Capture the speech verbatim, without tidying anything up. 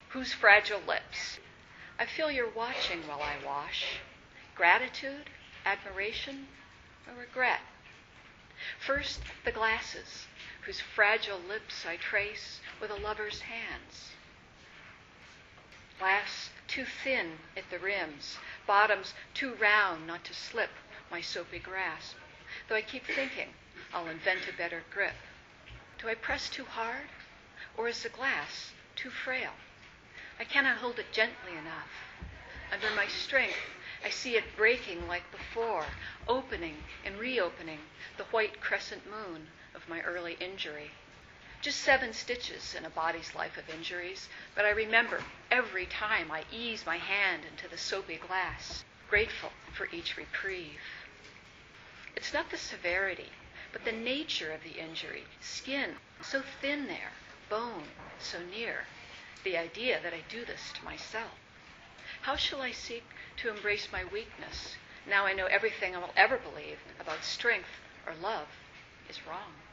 Whose fragile lips? I feel you're watching while I wash. Gratitude, admiration, or regret? First, the glasses, whose fragile lips I trace with a lover's hands. Glass too thin at the rims, bottoms too round not to slip my soapy grasp. Though I keep thinking I'll invent a better grip. Do I press too hard, or is the glass too frail? I cannot hold it gently enough. Under my strength, I see it breaking like before, opening and reopening the white crescent moon of my early injury. Just seven stitches in a body's life of injuries, but I remember every time I ease my hand into the soapy glass, grateful for each reprieve. It's not the severity, but the nature of the injury. Skin so thin there, bone so near. The idea that I do this to myself. How shall I seek to embrace my weakness? Now I know everything I will ever believe about strength or love is wrong.